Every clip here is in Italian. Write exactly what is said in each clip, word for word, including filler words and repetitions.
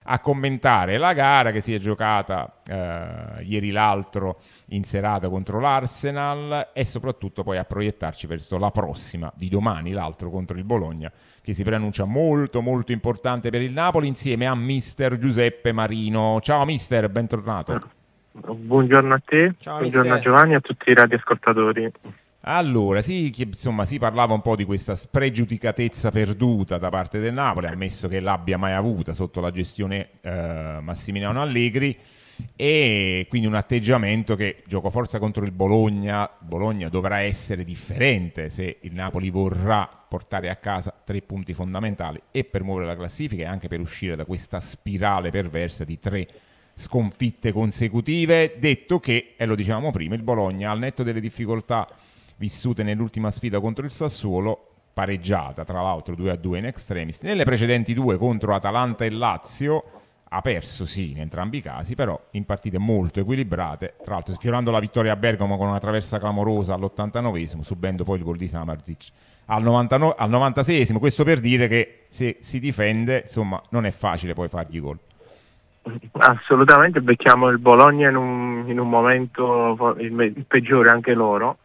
a commentare la gara che si è giocata eh, ieri l'altro in serata contro l'Arsenal e soprattutto poi a proiettarci verso la prossima di domani, l'altro contro il Bologna, che si preannuncia molto molto importante per il Napoli, insieme a mister Giuseppe Marino. Ciao mister, bentornato. Buongiorno a te, Ciao buongiorno a mister. Giovanni e a tutti i radioascoltatori. Allora, sì, che, insomma, si parlava un po' di questa spregiudicatezza perduta da parte del Napoli, ammesso che l'abbia mai avuta sotto la gestione eh, Massimiliano Allegri, e quindi un atteggiamento che gioco forza contro il Bologna, Bologna dovrà essere differente se il Napoli vorrà portare a casa tre punti fondamentali e per muovere la classifica e anche per uscire da questa spirale perversa di tre sconfitte consecutive. Detto che, e lo dicevamo prima, il Bologna al netto delle difficoltà vissute nell'ultima sfida contro il Sassuolo, pareggiata tra l'altro due a due in extremis, nelle precedenti due contro Atalanta e Lazio ha perso sì in entrambi i casi, però in partite molto equilibrate, tra l'altro sfiorando la vittoria a Bergamo con una traversa clamorosa all'ottantanovesimo, subendo poi il gol di Samardzic al, novantanove, al novantaseiesimo. Questo per dire che se si difende, insomma, non è facile poi fargli gol. Assolutamente, becchiamo il Bologna in un, in un momento il, il peggiore anche loro,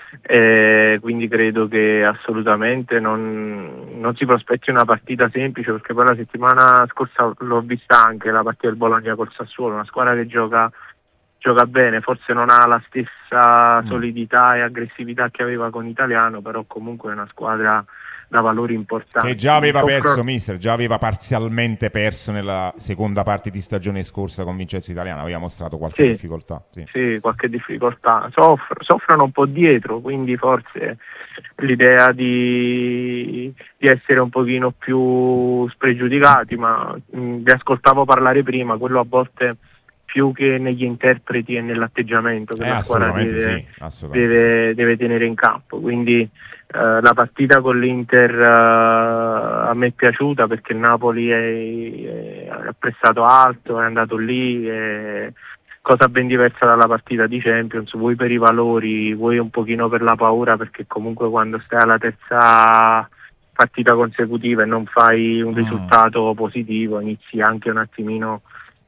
e quindi credo che assolutamente non, non si prospetti una partita semplice, perché poi la settimana scorsa l'ho vista anche la partita del Bologna col Sassuolo, una squadra che gioca, gioca bene, forse non ha la stessa solidità e aggressività che aveva con Italiano, però comunque è una squadra da valori importanti. Che già aveva Soffro... perso, mister, già aveva parzialmente perso nella seconda parte di stagione scorsa con Vincenzo Italiano, aveva mostrato qualche sì, difficoltà. Sì. sì, qualche difficoltà. Soffr- soffrono un po' dietro, quindi forse l'idea di, di essere un pochino più spregiudicati, ma mh, vi ascoltavo parlare prima, quello a volte più che negli interpreti e nell'atteggiamento che Eh, la squadra assolutamente deve, sì, assolutamente deve, sì. deve tenere in campo. Quindi Uh, la partita con l'Inter uh, a me è piaciuta perché il Napoli è, è, è pressato alto, è andato lì, è cosa ben diversa dalla partita di Champions, vuoi per i valori, vuoi un pochino per la paura, perché comunque quando stai alla terza partita consecutiva e non fai un Mm. risultato positivo inizi anche un attimino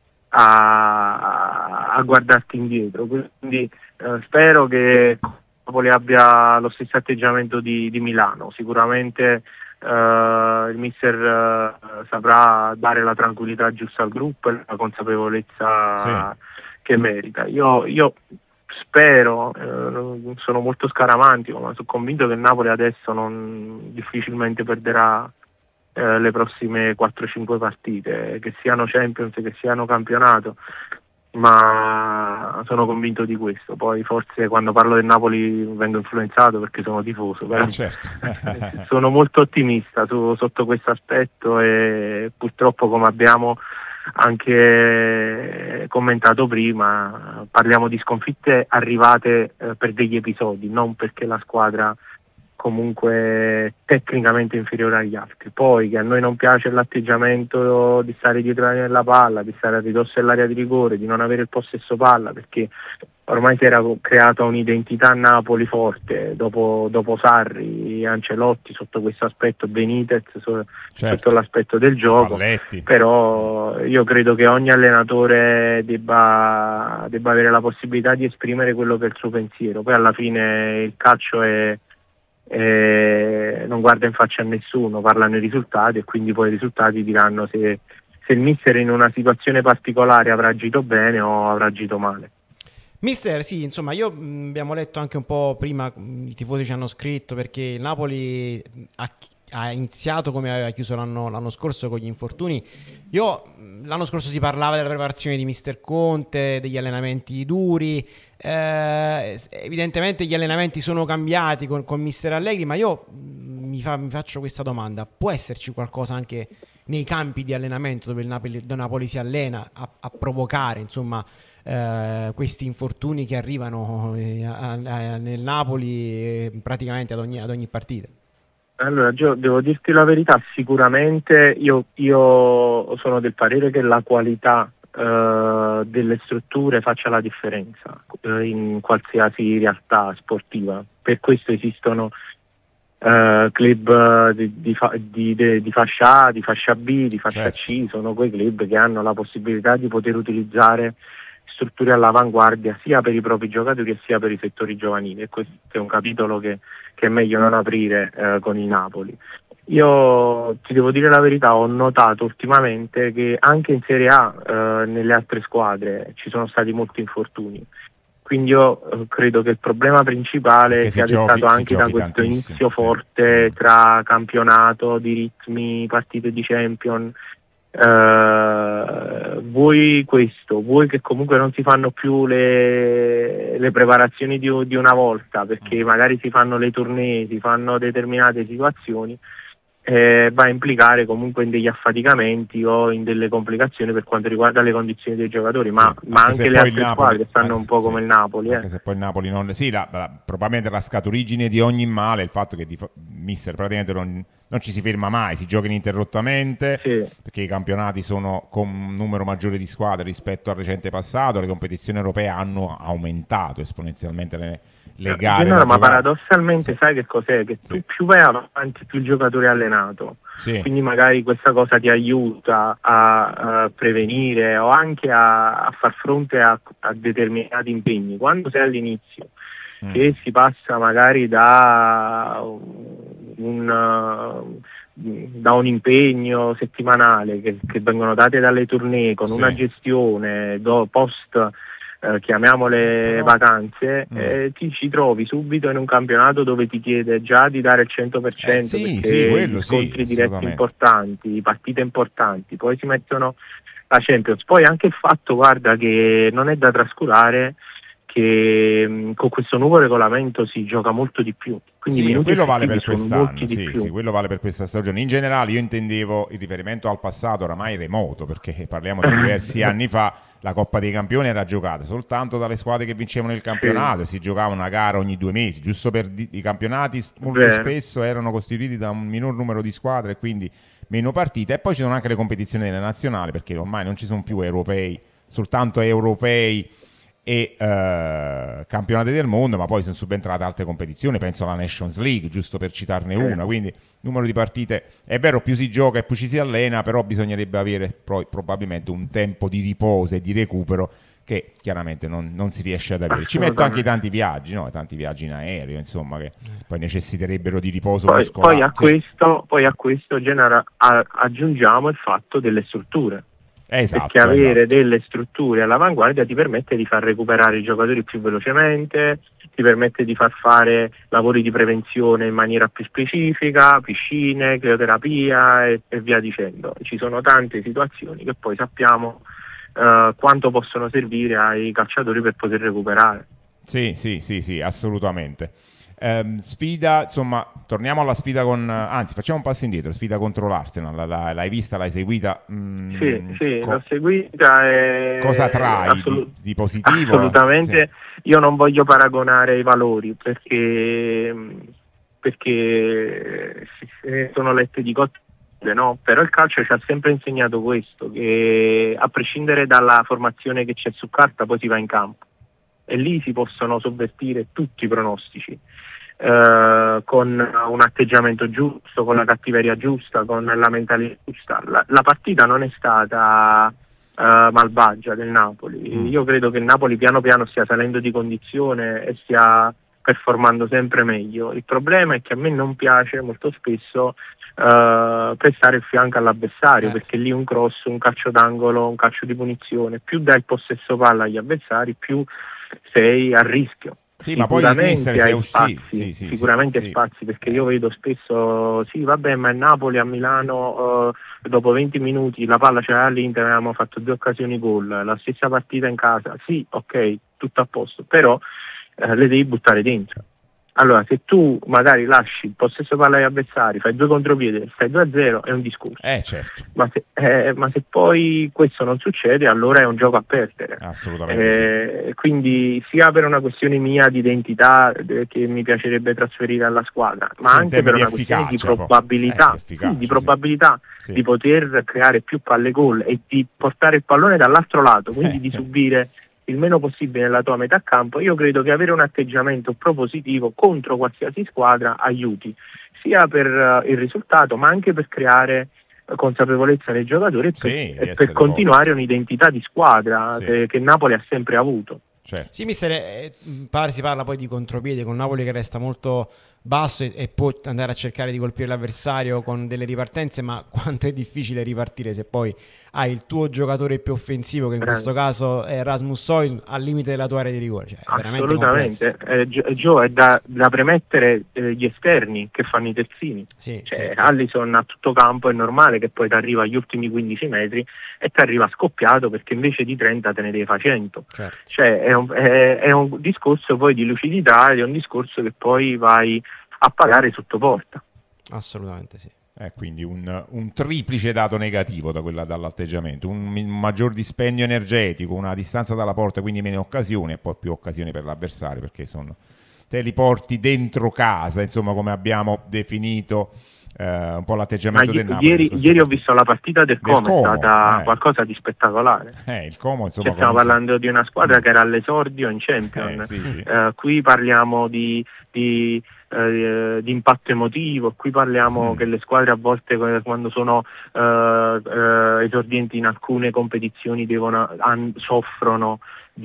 a, a guardarti indietro, quindi uh, spero che Napoli abbia lo stesso atteggiamento di, di Milano. Sicuramente uh, il mister uh, saprà dare la tranquillità giusta al gruppo e la consapevolezza Sì. che merita. Io, io spero, uh, sono molto scaramantico, ma sono convinto che il Napoli adesso non difficilmente perderà uh, le prossime quattro cinque partite, che siano Champions, che siano campionato, ma sono convinto di questo. Poi forse quando parlo del Napoli vengo influenzato perché sono tifoso, però Eh, certo. sono molto ottimista su, sotto questo aspetto, e purtroppo, come abbiamo anche commentato prima, parliamo di sconfitte arrivate eh, per degli episodi, non perché la squadra comunque tecnicamente inferiore agli altri. Poi che a noi non piace l'atteggiamento di stare dietro la palla, di stare a ridosso dell'area di rigore, di non avere il possesso palla, perché ormai si era creata un'identità a Napoli forte dopo, dopo Sarri, Ancelotti sotto questo aspetto, Benitez so, Certo. sotto l'aspetto del gioco. Spalletti. Però io credo che ogni allenatore debba, debba avere la possibilità di esprimere quello che è il suo pensiero. Poi alla fine il calcio è Eh, non guarda in faccia a nessuno, parlano i risultati e quindi poi i risultati diranno se, se il mister in una situazione particolare avrà agito bene o avrà agito male. Mister, sì, insomma, io mh, abbiamo letto anche un po' prima, mh, i tifosi ci hanno scritto perché il Napoli ha, ha iniziato come aveva chiuso l'anno, l'anno scorso con gli infortuni. Io mh, l'anno scorso si parlava della preparazione di mister Conte, degli allenamenti duri. Eh, evidentemente gli allenamenti sono cambiati con, con mister Allegri, ma io mh, mi, fa, mi faccio questa domanda: può esserci qualcosa anche nei campi di allenamento dove il Napoli, dove Napoli si allena a, a provocare, insomma, eh, questi infortuni che arrivano eh, a, a, nel Napoli eh, praticamente ad ogni, ad ogni partita? Allora, Gio, devo dirti la verità, sicuramente io, io sono del parere che la qualità Uh, delle strutture faccia la differenza uh, in qualsiasi realtà sportiva. Per questo esistono Uh, club di, di, di, di, di fascia A, di fascia B, di fascia certo. C, sono quei club che hanno la possibilità di poter utilizzare strutture all'avanguardia sia per i propri giocatori sia per i settori giovanili, e questo è un capitolo che, che è meglio non aprire uh, con il Napoli. Io ti devo dire la verità, ho notato ultimamente che anche in Serie A, uh, nelle altre squadre, ci sono stati molti infortuni. Quindi io eh, credo che il problema principale sia dettato giochi, anche da questo inizio forte sì. tra campionato, di ritmi, partite di Champion. Eh, vuoi questo, vuoi che comunque non si fanno più le, le preparazioni di, di una volta, perché magari si fanno le tournée, si fanno determinate situazioni. Eh, va a implicare comunque in degli affaticamenti o in delle complicazioni per quanto riguarda le condizioni dei giocatori, ma, sì, ma anche, anche le altre Napoli, squadre stanno un po' sì, come il Napoli. Anche eh. se poi il Napoli non... Sì, la, la, probabilmente la scaturigine di ogni male è il fatto che di, mister praticamente non, non ci si ferma mai, si gioca ininterrottamente, sì. perché i campionati sono con un numero maggiore di squadre rispetto al recente passato, le competizioni europee hanno aumentato esponenzialmente le le gare no, da ma giocare. Paradossalmente sì. sai che cos'è? Che sì. tu più vai avanti più il giocatore è allenato, sì. quindi magari questa cosa ti aiuta a, a prevenire o anche a, a far fronte a, a determinati impegni. Quando sei all'inizio mm. che si passa magari da un, da un impegno settimanale che, che vengono date dalle tournée con sì. una gestione do, post Eh, chiamiamole no. vacanze, mm. eh, ti ci trovi subito in un campionato dove ti chiede già di dare il cento per cento eh, sì, perché sì, quello, gli scontri sì, diretti importanti, partite importanti, poi si mettono la Champions. Poi anche il fatto, guarda, che non è da trascurare che mh, con questo nuovo regolamento si gioca molto di più, quindi sì, quello vale per sono quest'anno, di sì, più. sì, quello vale per questa stagione. In generale io intendevo il riferimento al passato oramai remoto, perché parliamo di diversi anni fa, la Coppa dei Campioni era giocata soltanto dalle squadre che vincevano il campionato, sì. e si giocava una gara ogni due mesi, giusto per di- i campionati molto Beh. spesso erano costituiti da un minor numero di squadre e quindi meno partite, e poi ci sono anche le competizioni delle nazionali, perché ormai non ci sono più europei, soltanto europei e uh, campionati del mondo, ma poi sono subentrate altre competizioni, penso alla Nations League, giusto per citarne sì. una, quindi numero di partite, è vero, più si gioca e più ci si allena, però bisognerebbe avere pro- probabilmente un tempo di riposo e di recupero che chiaramente non, non si riesce ad avere. Ci metto anche i tanti viaggi, no? tanti viaggi in aereo, insomma, che poi necessiterebbero di riposo poi, muscolare. Poi a, sì. questo, poi a questo genera, a, aggiungiamo il fatto delle strutture. Esatto, perché avere esatto. delle strutture all'avanguardia ti permette di far recuperare i giocatori più velocemente, ti permette di far fare lavori di prevenzione in maniera più specifica, piscine, crioterapia e, e via dicendo. Ci sono tante situazioni che poi sappiamo uh, quanto possono servire ai calciatori per poter recuperare. Sì, sì, sì, sì, assolutamente. Um, sfida, insomma, torniamo alla sfida con, anzi facciamo un passo indietro, sfida contro l'Arsenal, la, la, l'hai vista, l'hai seguita? Mm, sì, sì, co- l'ho seguita e cosa trai assolut- di, di positivo? Assolutamente, sì. Io non voglio paragonare i valori perché, perché sono lette di cotte, no? Però il calcio ci ha sempre insegnato questo, che a prescindere dalla formazione che c'è su carta poi si va in campo e lì si possono sovvertire tutti i pronostici. Uh, con un atteggiamento giusto, con la cattiveria giusta, con la mentalità giusta. La, la partita non è stata uh, malvagia del Napoli. Mm. Io credo che il Napoli piano piano stia salendo di condizione e stia performando sempre meglio. Il problema è che a me non piace molto spesso uh, prestare il fianco all'avversario, eh. perché lì un cross, un calcio d'angolo, un calcio di punizione, più dai il possesso palla agli avversari, più sei a rischio. Sì, ma poi mister hai sei spazi, sì, sì, sicuramente sì, spazi, perché io vedo spesso, sì vabbè, ma il Napoli a Milano uh, dopo venti minuti la palla c'era all'Inter, avevamo fatto due occasioni gol, la stessa partita in casa, sì, ok, tutto a posto, però uh, le devi buttare dentro. Allora, se tu magari lasci il possesso palla agli avversari, fai due contropiede, stai due a zero, è un discorso. Eh, certo. Ma se, eh, ma se poi questo non succede, allora è un gioco a perdere. Assolutamente. Eh, sì. Quindi sia per una questione mia di identità eh, che mi piacerebbe trasferire alla squadra, ma sì, anche per una questione di probabilità, eh, efficacia, sì, di probabilità sì. di poter creare più palle gol e di portare il pallone dall'altro lato, quindi eh, di subire il meno possibile nella tua metà campo, io credo che avere un atteggiamento propositivo contro qualsiasi squadra aiuti, sia per uh, il risultato ma anche per creare uh, consapevolezza nei giocatori e sì, per, e per continuare forte. Un'identità di squadra sì. che, che Napoli ha sempre avuto. Certo. Sì, mister, eh, si parla poi di contropiede con Napoli che resta molto basso e, e può andare a cercare di colpire l'avversario con delle ripartenze, ma quanto è difficile ripartire se poi hai il tuo giocatore più offensivo, che in Grande. questo caso è Rasmus Højlund, al limite della tua area di rigore. Cioè, è assolutamente, eh, Gio, è da, da premettere eh, gli esterni che fanno i terzini. Sì, cioè, sì, sì. Alisson a tutto campo è normale che poi ti arriva agli ultimi quindici metri e ti arriva scoppiato, perché invece di trenta te ne devi fare cento. Certo. Cioè, è un, è, è un discorso poi di lucidità, è un discorso che poi vai a pagare sotto porta. Assolutamente sì. Eh, quindi un, un triplice dato negativo da quella, dall'atteggiamento, un, un maggior dispendio energetico, una distanza dalla porta, quindi meno occasioni, e poi più occasioni per l'avversario, perché sono, te li porti dentro casa, insomma, come abbiamo definito eh, un po' l'atteggiamento Ma del Napoli. Ieri, ieri ho visto la partita del, del Como, Como, è stata eh. qualcosa di spettacolare. Eh, il Como, insomma, cioè, stiamo parlando di una squadra che era all'esordio in Champions. Eh, sì, sì. Uh, qui parliamo di, di, uh, di impatto emotivo, qui parliamo mm. che le squadre a volte quando sono uh, uh, esordienti in alcune competizioni devono, an, soffrono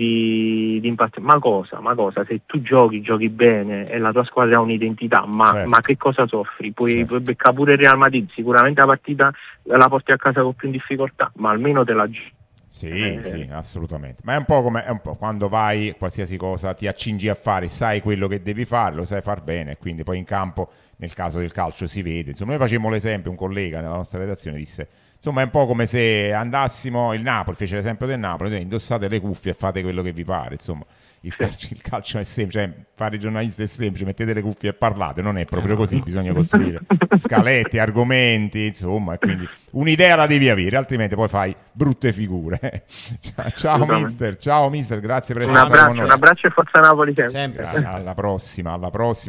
di, di impatto. Ma cosa? Ma cosa? Se tu giochi, giochi bene e la tua squadra ha un'identità, ma, certo. ma che cosa soffri? Puoi, certo. puoi beccare pure il Real Madrid, sicuramente la partita la porti a casa con più difficoltà, ma almeno te la giochi. Sì, eh, sì, assolutamente. Ma è un po' come è un po' quando vai, qualsiasi cosa ti accingi a fare, sai quello che devi fare, lo sai far bene, quindi poi in campo, nel caso del calcio, si vede. Insomma, noi facemmo l'esempio, un collega nella nostra redazione disse, insomma, è un po' come se andassimo, il Napoli fece l'esempio del Napoli, indossate le cuffie e fate quello che vi pare, insomma. Il calcio, il calcio è semplice, cioè, fare i giornalisti è semplice, mettete le cuffie e parlate, non è proprio così, bisogna costruire scalette, argomenti, insomma, e quindi un'idea la devi avere, altrimenti poi fai brutte figure. Ciao, ciao mister, ciao mister, grazie per essere stato con noi. Un abbraccio e forza Napoli sempre. sempre, sempre. Alla prossima, alla prossima.